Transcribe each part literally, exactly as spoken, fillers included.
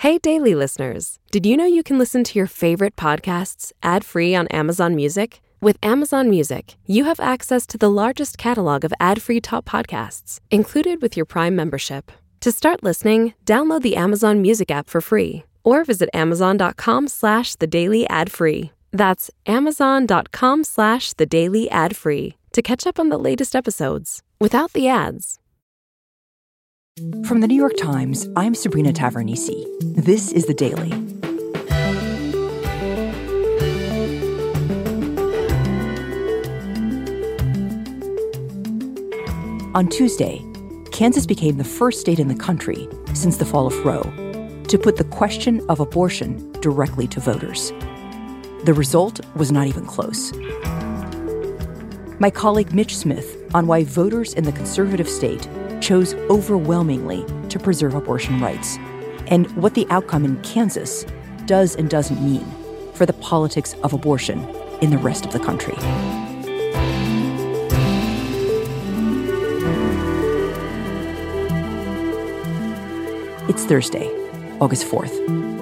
Hey, Daily listeners. Did you know you can listen to your favorite podcasts ad-free on Amazon Music? With Amazon Music, you have access to the largest catalog of ad-free top podcasts, included with your Prime membership. To start listening, download the Amazon Music app for free, or visit amazon.com slash the daily ad free. That's amazon.com slash the daily ad free to catch up on the latest episodes without the ads. From the New York Times, I'm Sabrina Tavernise. This is The Daily. On Tuesday, Kansas became the first state in the country since the fall of Roe to put the question of abortion directly to voters. The result was not even close. My colleague Mitch Smith on why voters in the conservative state chose overwhelmingly to preserve abortion rights, and what the outcome in Kansas does and doesn't mean for the politics of abortion in the rest of the country. It's Thursday, August fourth.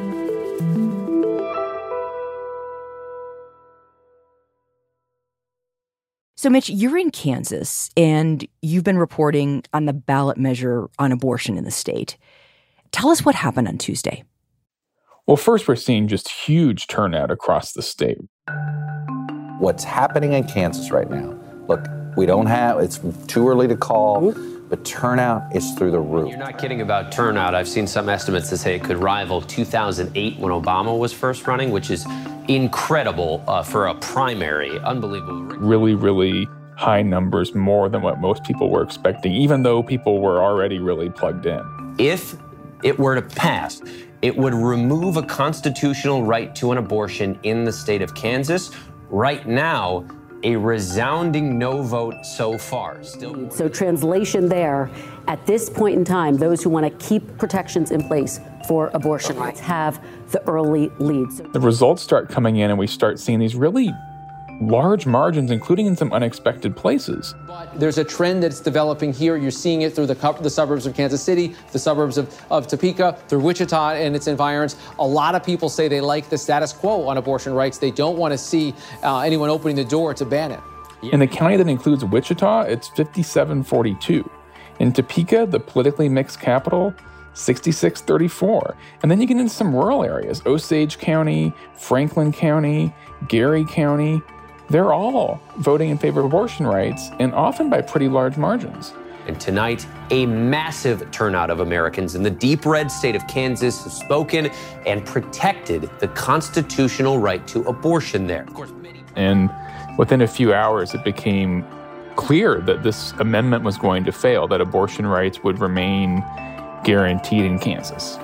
So, Mitch, you're in Kansas, and you've been reporting on the ballot measure on abortion in the state. Tell us what happened on Tuesday. Well, first, we're seeing just huge turnout across the state. What's happening in Kansas right now, look, we don't have, it's too early to call, but turnout is through the roof. You're not kidding about turnout. I've seen some estimates that say it could rival two thousand eight when Obama was first running, which is incredible uh, for a primary. Unbelievable. Really, really high numbers, more than what most people were expecting, even though people were already really plugged in. If it were to pass, it would remove a constitutional right to an abortion in the state of Kansas. Right now, a resounding no vote so far. Still so translation there, at this point in time, those who want to keep protections in place for abortion rights have the early leads. The results start coming in and we start seeing these really large margins, including in some unexpected places. But there's a trend that's developing here. You're seeing it through the, the suburbs of Kansas City, the suburbs of, of Topeka, through Wichita and its environs. A lot of people say they like the status quo on abortion rights. They don't want to see uh, anyone opening the door to ban it. In the county that includes Wichita, it's fifty-seven forty-two. In Topeka, the politically mixed capital, sixty-six thirty-four. And then you get into some rural areas, Osage County, Franklin County, Gary County. They're all voting in favor of abortion rights, and often by pretty large margins. And tonight, a massive turnout of Americans in the deep red state of Kansas have spoken and protected the constitutional right to abortion there. Of course, many- and within a few hours, it became clear that this amendment was going to fail, that abortion rights would remain guaranteed in Kansas.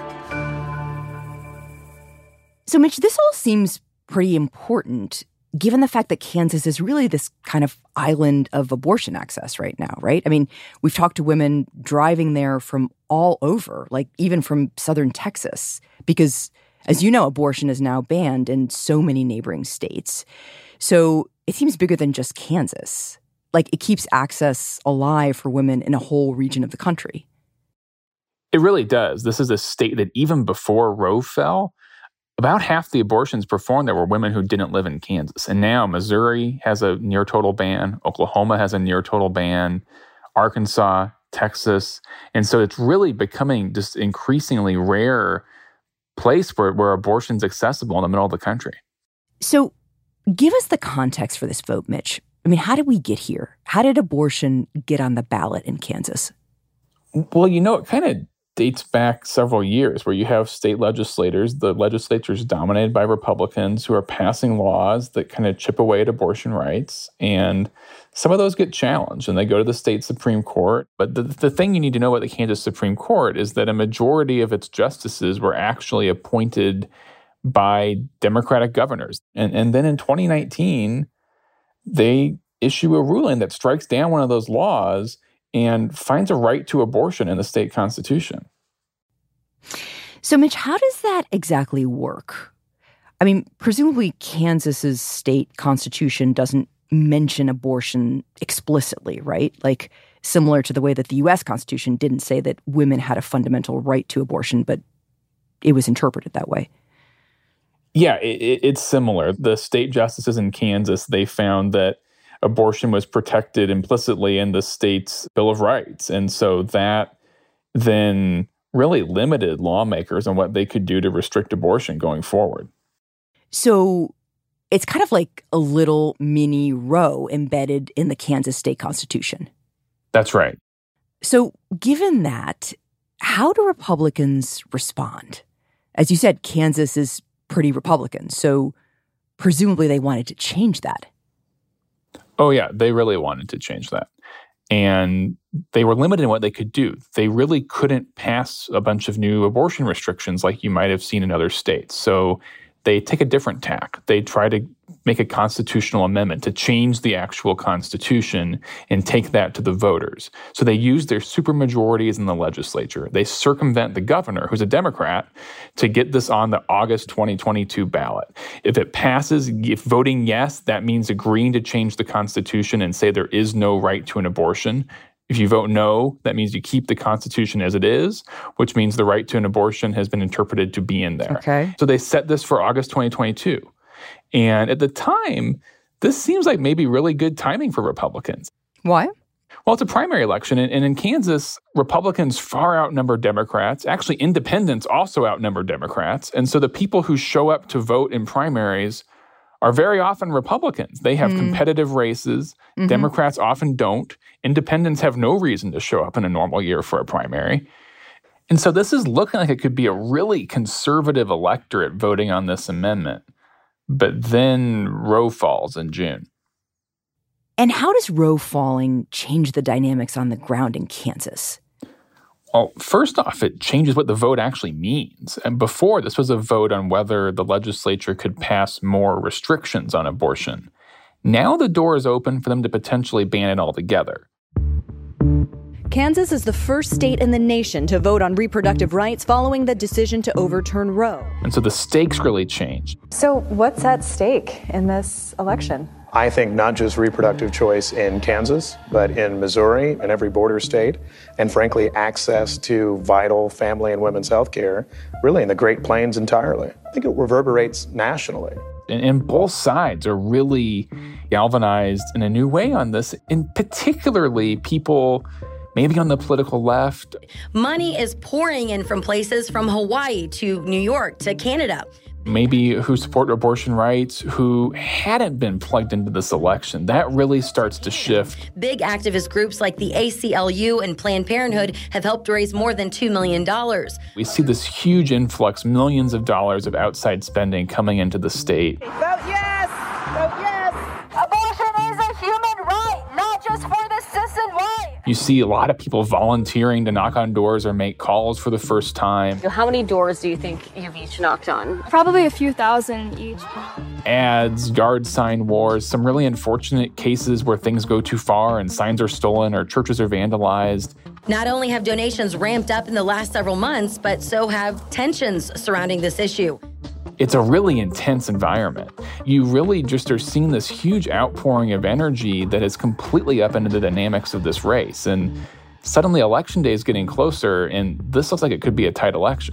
So, Mitch, this all seems pretty important, given the fact that Kansas is really this kind of island of abortion access right now, right? I mean, we've talked to women driving there from all over, like even from southern Texas, because, as you know, abortion is now banned in so many neighboring states. So it seems bigger than just Kansas. Like, it keeps access alive for women in a whole region of the country. It really does. This is a state that even before Roe fell, about half the abortions performed there were women who didn't live in Kansas. And now Missouri has a near total ban. Oklahoma has a near total ban. Arkansas, Texas. And so it's really becoming just increasingly rare place where, where abortion's accessible in the middle of the country. So give us the context for this vote, Mitch. I mean, how did we get here? How did abortion get on the ballot in Kansas? Well, you know, it kind of dates back several years where you have state legislators, the legislature is dominated by Republicans who are passing laws that kind of chip away at abortion rights. And some of those get challenged and they go to the state Supreme Court. But the, the thing you need to know about the Kansas Supreme Court is that a majority of its justices were actually appointed by Democratic governors. And, and then in twenty nineteen, they issue a ruling that strikes down one of those laws and finds a right to abortion in the state constitution. So, Mitch, how does that exactly work? I mean, presumably Kansas's state constitution doesn't mention abortion explicitly, right? Like, similar to the way that the U S Constitution didn't say that women had a fundamental right to abortion, but it was interpreted that way. Yeah, it, it's similar. The state justices in Kansas, they found that abortion was protected implicitly in the state's Bill of Rights. And so that then really limited lawmakers on what they could do to restrict abortion going forward. So it's kind of like a little mini Roe embedded in the Kansas state constitution. That's right. So given that, how do Republicans respond? As you said, Kansas is pretty Republican, so presumably they wanted to change that. Oh, yeah, they really wanted to change that. And they were limited in what they could do. They really couldn't pass a bunch of new abortion restrictions like you might have seen in other states. So they take a different tack. They try to make a constitutional amendment to change the actual Constitution and take that to the voters. So they use their supermajorities in the legislature. They circumvent the governor, who's a Democrat, to get this on the August twenty twenty-two ballot. If it passes, if voting yes, that means agreeing to change the Constitution and say there is no right to an abortion. If you vote no, that means you keep the Constitution as it is, which means the right to an abortion has been interpreted to be in there. Okay. So they set this for August twenty twenty-two. And at the time, this seems like maybe really good timing for Republicans. Why? Well, it's a primary election, and in Kansas, Republicans far outnumber Democrats. Actually, independents also outnumber Democrats. And so the people who show up to vote in primaries are very often Republicans. They have mm. competitive races. Mm-hmm. Democrats often don't. Independents have no reason to show up in a normal year for a primary. And so this is looking like it could be a really conservative electorate voting on this amendment. But then Roe falls in June. And how does Roe falling change the dynamics on the ground in Kansas? Well, first off, it changes what the vote actually means. And before, this was a vote on whether the legislature could pass more restrictions on abortion. Now the door is open for them to potentially ban it altogether. Kansas is the first state in the nation to vote on reproductive rights following the decision to overturn Roe. And so the stakes really changed. So what's at stake in this election? I think not just reproductive choice in Kansas, but in Missouri and every border state, and frankly, access to vital family and women's health care, really in the Great Plains entirely. I think it reverberates nationally. And, and both sides are really galvanized in a new way on this, and particularly people maybe on the political left. Money is pouring in from places from Hawaii to New York to Canada. Maybe who support abortion rights, who hadn't been plugged into this election. That really starts to shift. Big activist groups like the A C L U and Planned Parenthood have helped raise more than two million dollars. We see this huge influx, millions of dollars of outside spending coming into the state. Vote yes! Vote yes! Abortion is a human right, not just for the cis and white. You see a lot of people volunteering to knock on doors or make calls for the first time. How many doors do you think you've each knocked on? Probably a few thousand each. Ads, yard sign wars, some really unfortunate cases where things go too far and signs are stolen or churches are vandalized. Not only have donations ramped up in the last several months, but so have tensions surrounding this issue. It's a really intense environment. You really just are seeing this huge outpouring of energy that is completely upended the dynamics of this race. And suddenly election day is getting closer, and this looks like it could be a tight election.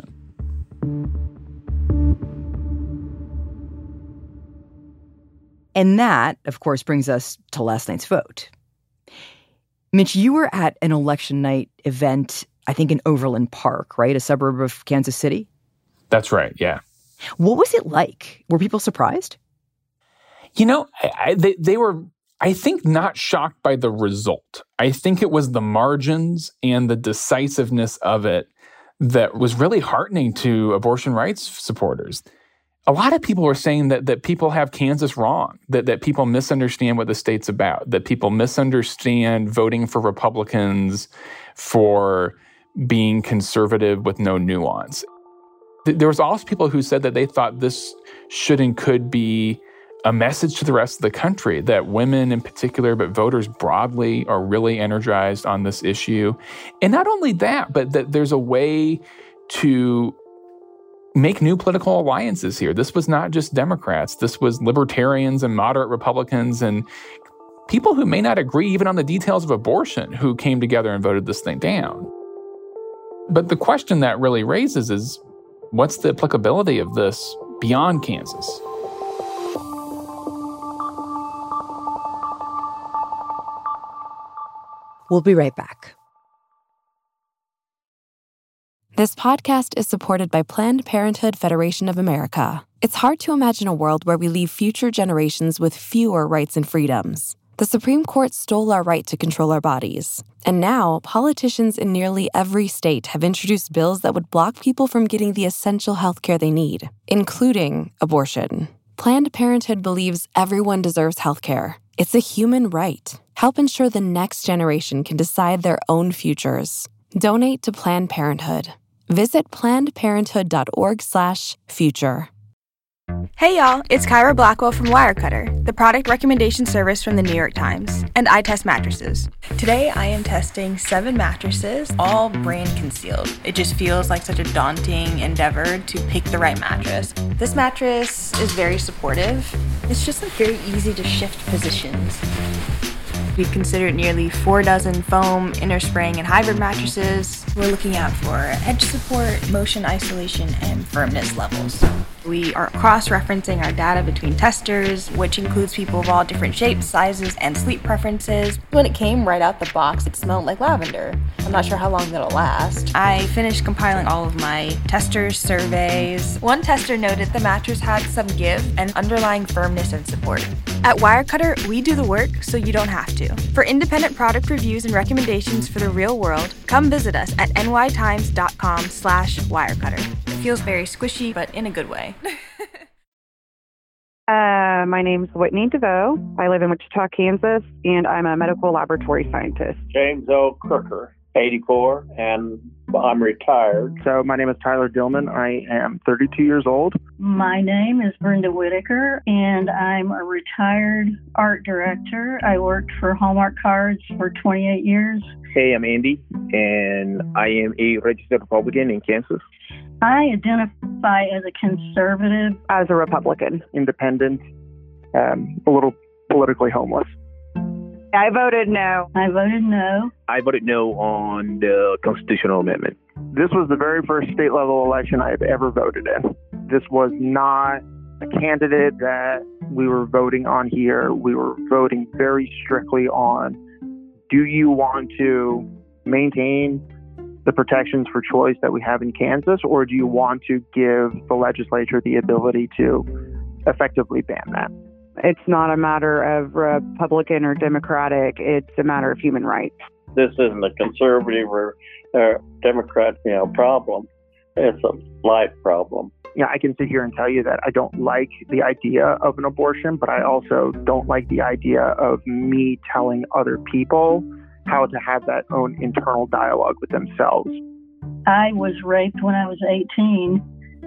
And that, of course, brings us to last night's vote. Mitch, you were at an election night event, I think in Overland Park, right? A suburb of Kansas City? That's right, yeah. What was it like? Were people surprised? You know, I, I, they, they were, I think, not shocked by the result. I think it was the margins and the decisiveness of it that was really heartening to abortion rights supporters. A lot of people were saying that that people have Kansas wrong, that, that people misunderstand what the state's about, that people misunderstand voting for Republicans for being conservative with no nuance. There was also people who said that they thought this should and could be a message to the rest of the country, that women in particular, but voters broadly, are really energized on this issue. And not only that, but that there's a way to make new political alliances here. This was not just Democrats. This was libertarians and moderate Republicans and people who may not agree even on the details of abortion who came together and voted this thing down. But the question that really raises is, what's the applicability of this beyond Kansas? We'll be right back. This podcast is supported by Planned Parenthood Federation of America. It's hard to imagine a world where we leave future generations with fewer rights and freedoms. The Supreme Court stole our right to control our bodies. And now, politicians in nearly every state have introduced bills that would block people from getting the essential health care they need, including abortion. Planned Parenthood believes everyone deserves health care. It's a human right. Help ensure the next generation can decide their own futures. Donate to Planned Parenthood. Visit plannedparenthood.org slash future. Hey y'all, it's Kyra Blackwell from Wirecutter, the product recommendation service from the New York Times, and I test mattresses. Today I am testing seven mattresses, all brand concealed. It just feels like such a daunting endeavor to pick the right mattress. This mattress is very supportive. It's just like very easy to shift positions. We've considered nearly four dozen foam, inner spring, and hybrid mattresses. We're looking out for edge support, motion isolation, and firmness levels. We are cross-referencing our data between testers, which includes people of all different shapes, sizes, and sleep preferences. When it came right out the box, it smelled like lavender. I'm not sure how long that'll last. I finished compiling all of my testers' surveys. One tester noted the mattress had some give and underlying firmness and support. At Wirecutter, we do the work so you don't have to. For independent product reviews and recommendations for the real world, come visit us at nytimes.com slash wirecutter. It feels very squishy, but in a good way. uh, my name's Whitney DeVoe. I live in Wichita, Kansas, and I'm a medical laboratory scientist. James O. Crooker, eighty-four, and I'm retired. So my name is Tyler Dillman. I am thirty-two years old. My name is Brenda Whitaker, and I'm a retired art director. I worked for Hallmark Cards for twenty-eight years. Hey, I'm Andy, and I am a registered Republican in Kansas. I identify as a conservative. As a Republican. Independent, um, a little politically homeless. I voted no. I voted no. I voted no on the constitutional amendment. This was the very first state level election I have ever voted in. This was not a candidate that we were voting on here. We were voting very strictly on, do you want to maintain the protections for choice that we have in Kansas, or do you want to give the legislature the ability to effectively ban that? It's not a matter of Republican or Democratic. It's a matter of human rights. This isn't a conservative or uh, Democrat, you know, problem. It's a life problem. Yeah, I can sit here and tell you that I don't like the idea of an abortion, but I also don't like the idea of me telling other people how to have that own internal dialogue with themselves. I was raped when I was eighteen,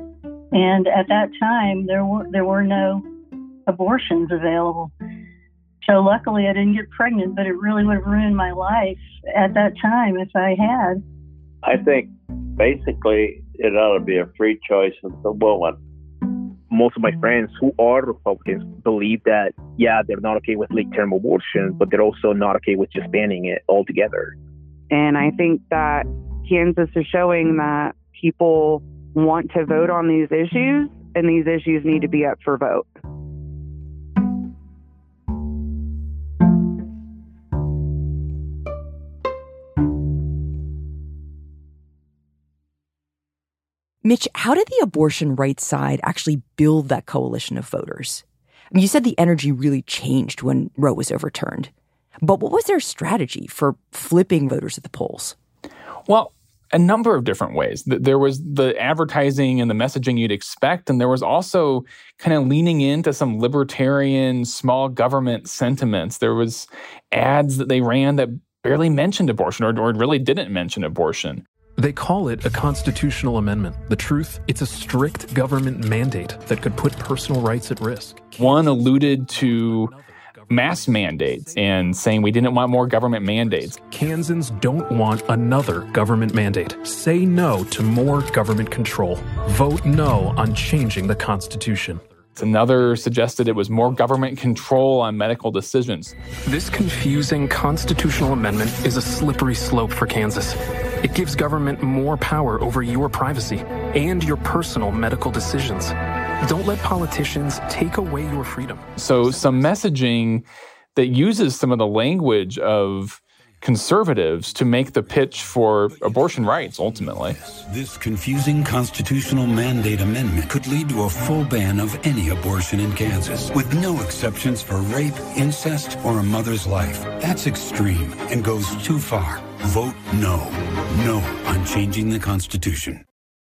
and at that time there were there were no abortions available. So luckily I didn't get pregnant, but it really would have ruined my life at that time if I had. I think basically it ought to be a free choice of the woman. Most of my friends who are Republicans believe that, yeah, they're not okay with late-term abortion, but they're also not okay with just banning it altogether. And I think that Kansas is showing that people want to vote on these issues, and these issues need to be up for vote. Mitch, how did the abortion rights side actually build that coalition of voters? I mean, you said the energy really changed when Roe was overturned. But what was their strategy for flipping voters at the polls? Well, a number of different ways. There was the advertising and the messaging you'd expect, and there was also kind of leaning into some libertarian small government sentiments. There was ads that they ran that barely mentioned abortion or, or really didn't mention abortion. They call it a constitutional amendment. The truth, it's a strict government mandate that could put personal rights at risk. One alluded to mass mandates and saying we didn't want more government mandates. Kansans don't want another government mandate. Say no to more government control. Vote no on changing the Constitution. Another suggested it was more government control on medical decisions. This confusing constitutional amendment is a slippery slope for Kansas. It gives government more power over your privacy and your personal medical decisions. Don't let politicians take away your freedom. So some messaging that uses some of the language of conservatives to make the pitch for abortion rights, ultimately. This confusing constitutional mandate amendment could lead to a full ban of any abortion in Kansas, with no exceptions for rape, incest, or a mother's life. That's extreme and goes too far. Vote no. No on changing the Constitution.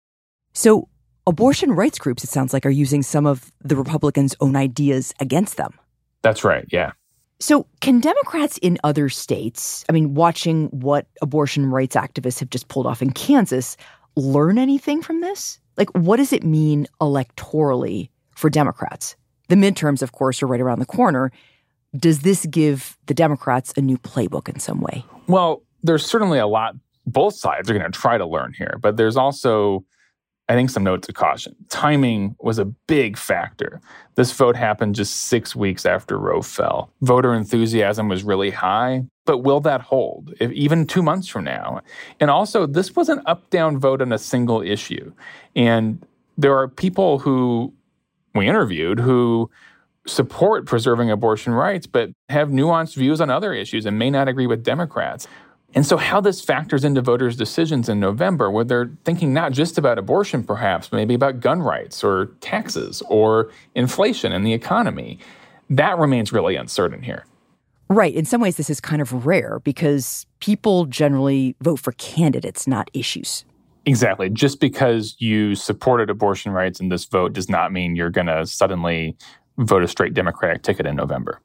So abortion rights groups, it sounds like, are using some of the Republicans' own ideas against them. That's right, yeah. So can Democrats in other states, I mean, watching what abortion rights activists have just pulled off in Kansas, learn anything from this? Like, what does it mean electorally for Democrats? The midterms, of course, are right around the corner. Does this give the Democrats a new playbook in some way? Well, there's certainly a lot both sides are going to try to learn here, but there's also, I think, some notes of caution. Timing was a big factor. This vote happened just six weeks after Roe fell. Voter enthusiasm was really high, but will that hold, if, even two months from now? And also, this was an up-down vote on a single issue. And there are people who we interviewed who support preserving abortion rights, but have nuanced views on other issues and may not agree with Democrats. And so how this factors into voters' decisions in November, where they're thinking not just about abortion, perhaps, but maybe about gun rights or taxes or inflation and the economy, that remains really uncertain here. Right. In some ways, this is kind of rare because people generally vote for candidates, not issues. Exactly. Just because you supported abortion rights in this vote does not mean you're going to suddenly vote a straight Democratic ticket in November.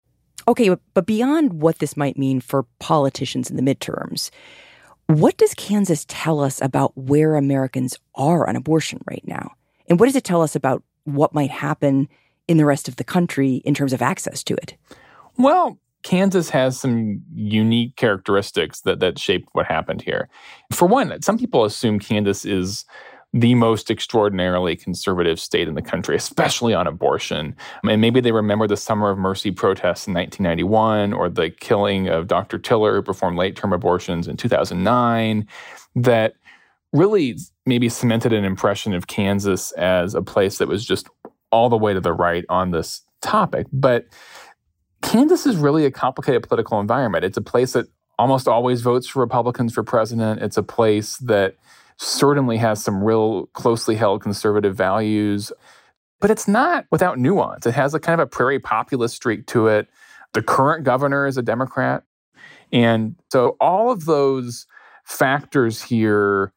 Okay, but beyond what this might mean for politicians in the midterms, what does Kansas tell us about where Americans are on abortion right now? And what does it tell us about what might happen in the rest of the country in terms of access to it? Well, Kansas has some unique characteristics that, that shaped what happened here. For one, some people assume Kansas is the most extraordinarily conservative state in the country, especially on abortion. And maybe they remember the Summer of Mercy protests in nineteen ninety-one or the killing of Doctor Tiller, who performed late-term abortions in two thousand nine, that really maybe cemented an impression of Kansas as a place that was just all the way to the right on this topic. But Kansas is really a complicated political environment. It's a place that almost always votes for Republicans for president. It's a place that certainly has some real closely held conservative values, but it's not without nuance. It has a kind of a prairie populist streak to it. The current governor is a Democrat. And so all of those factors here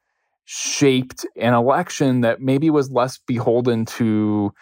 shaped an election that maybe was less beholden to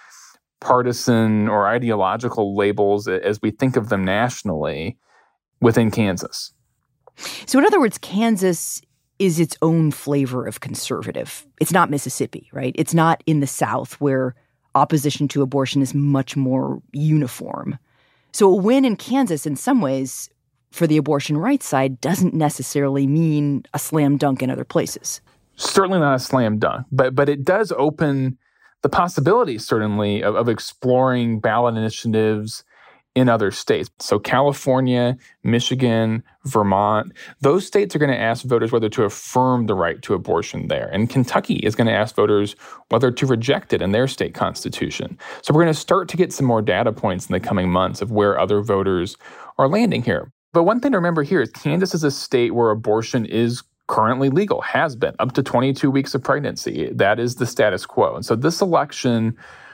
partisan or ideological labels as we think of them nationally within Kansas. So in other words, Kansas is its own flavor of conservative. It's not Mississippi, right? It's not in the South where opposition to abortion is much more uniform. So a win in Kansas in some ways for the abortion rights side doesn't necessarily mean a slam dunk in other places. Certainly not a slam dunk, but but it does open the possibility, certainly, of, of exploring ballot initiatives in other states. So California, Michigan, Vermont, those states are going to ask voters whether to affirm the right to abortion there. And Kentucky is going to ask voters whether to reject it in their state constitution. So we're going to start to get some more data points in the coming months of where other voters are landing here. But one thing to remember here is Kansas is a state where abortion is currently legal, has been, up to twenty-two weeks of pregnancy. That is the status quo. And so this election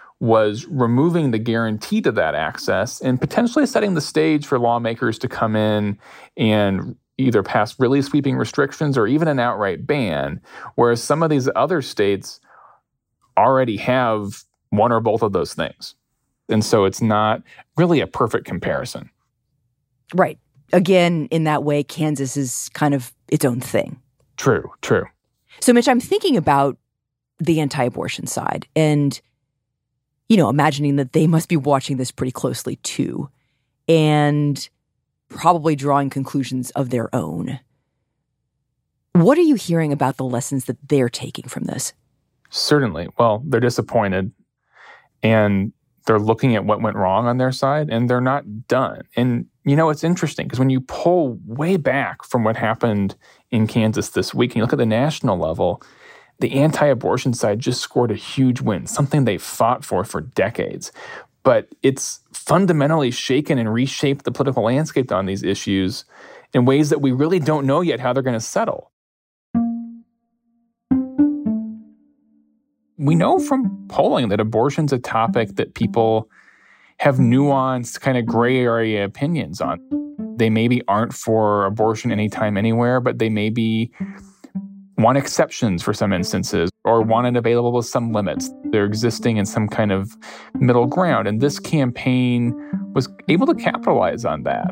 was removing the guarantee to that access and potentially setting the stage for lawmakers to come in and either pass really sweeping restrictions or even an outright ban, whereas some of these other states already have one or both of those things. And so it's not really a perfect comparison. Right. Again, in that way, Kansas is kind of its own thing. True, true. So, Mitch, I'm thinking about the anti-abortion side and, you know, imagining that they must be watching this pretty closely too and probably drawing conclusions of their own. What are you hearing about the lessons that they're taking from this? Certainly. Well, they're disappointed and they're looking at what went wrong on their side and they're not done. And, you know, it's interesting because when you pull way back from what happened in Kansas this week, and you look at the national level, the anti-abortion side just scored a huge win, something they fought for for decades. But it's fundamentally shaken and reshaped the political landscape on these issues in ways that we really don't know yet how they're going to settle. We know from polling that abortion's a topic that people have nuanced, kind of gray area opinions on. They maybe aren't for abortion anytime, anywhere, but they maybe want exceptions for some instances or want it available with some limits. They're existing in some kind of middle ground. And this campaign was able to capitalize on that.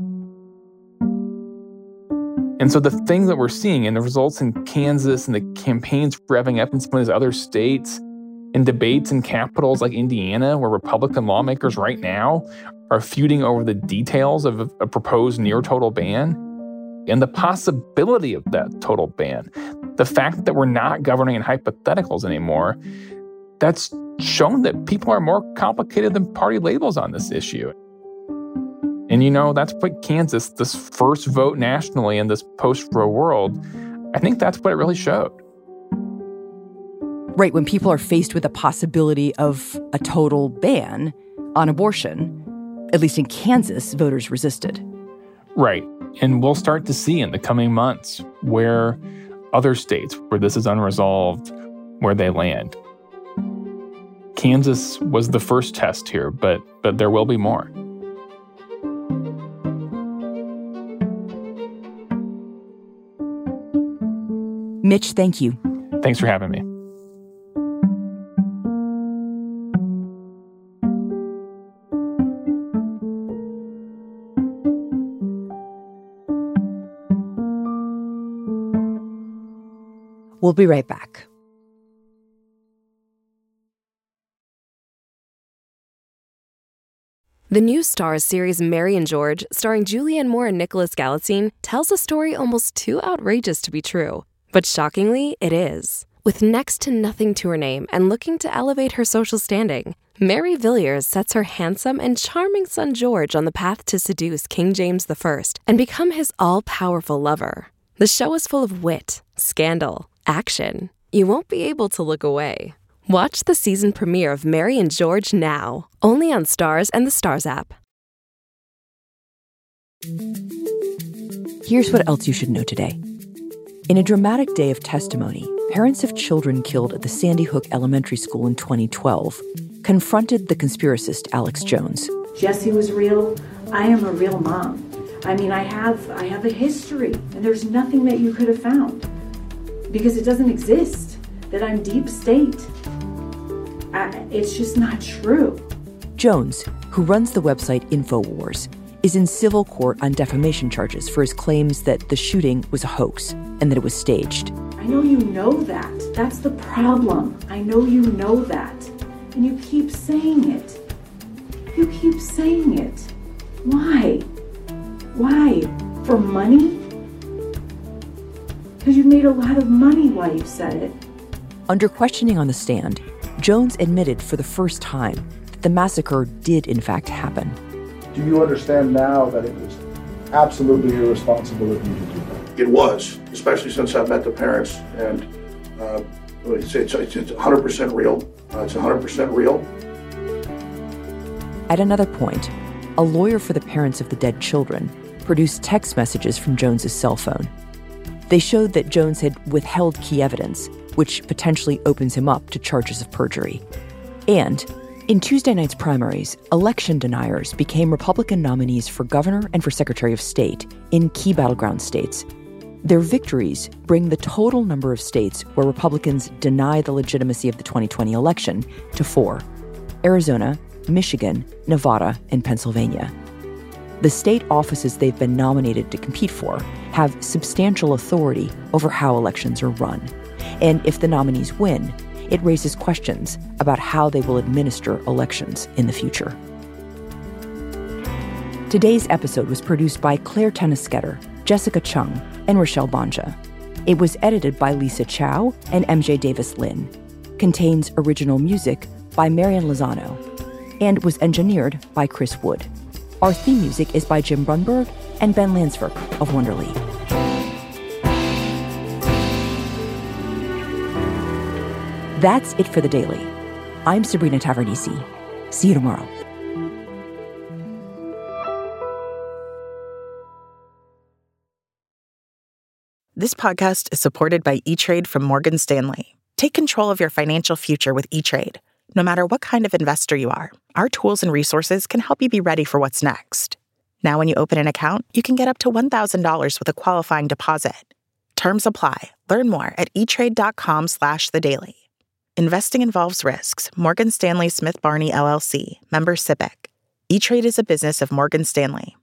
And so the thing that we're seeing and the results in Kansas and the campaigns revving up in some of these other states and debates in capitals like Indiana, where Republican lawmakers right now are feuding over the details of a, a proposed near-total ban and the possibility of that total ban. The fact that we're not governing in hypotheticals anymore, that's shown that people are more complicated than party labels on this issue. And, you know, that's what Kansas, this first vote nationally in this post-Roe world, I think that's what it really showed. Right, when people are faced with the possibility of a total ban on abortion, at least in Kansas, voters resisted. Right, and we'll start to see in the coming months where other states where this is unresolved, where they land. Kansas was the first test here, but but there will be more. Mitch, thank you. Thanks for having me. We'll be right back. The new Starz series Mary and George, starring Julianne Moore and Nicholas Galitzine, tells a story almost too outrageous to be true. But shockingly, it is. With next to nothing to her name and looking to elevate her social standing, Mary Villiers sets her handsome and charming son George on the path to seduce King James the First and become his all-powerful lover. The show is full of wit, scandal, action. You won't be able to look away. Watch the season premiere of Mary and George now, only on Starz and the Starz app. Here's what else you should know today. In a dramatic day of testimony, parents of children killed at the Sandy Hook Elementary School in twenty twelve confronted the conspiracist Alex Jones. Jesse was real. I am a real mom. I mean, I have I have a history, and there's nothing that you could have found because it doesn't exist, that I'm deep state. I, it's just not true. Jones, who runs the website InfoWars, is in civil court on defamation charges for his claims that the shooting was a hoax and that it was staged. I know you know that. That's the problem. I know you know that. And you keep saying it. You keep saying it. Why? Why? For money? Because you've made a lot of money while you've said it. Under questioning on the stand, Jones admitted for the first time that the massacre did in fact happen. Do you understand now that it was absolutely irresponsible of you to do that? It was, especially since I've met the parents, and uh, it's, it's, it's one hundred percent real. Uh, it's one hundred percent real. At another point, a lawyer for the parents of the dead children produced text messages from Jones's cell phone. They showed that Jones had withheld key evidence, which potentially opens him up to charges of perjury. And in Tuesday night's primaries, election deniers became Republican nominees for governor and for Secretary of State in key battleground states. Their victories bring the total number of states where Republicans deny the legitimacy of the twenty twenty election to four: Arizona, Michigan, Nevada, and Pennsylvania. The state offices they've been nominated to compete for have substantial authority over how elections are run. And if the nominees win, it raises questions about how they will administer elections in the future. Today's episode was produced by Claire Tennisketter, Jessica Chung, and Rochelle Banja. It was edited by Lisa Chow and M J Davis Lin. Contains original music by Marian Lozano and was engineered by Chris Wood. Our theme music is by Jim Brunberg and Ben Lansford of Wonderly. That's it for The Daily. I'm Sabrina Tavernise. See you tomorrow. This podcast is supported by E-Trade from Morgan Stanley. Take control of your financial future with E-Trade. No matter what kind of investor you are, our tools and resources can help you be ready for what's next. Now, when you open an account, you can get up to one thousand dollars with a qualifying deposit. Terms apply. Learn more at etrade.com slash the daily. Investing involves risks. Morgan Stanley Smith Barney, L L C. Member S I P C. E-Trade is a business of Morgan Stanley.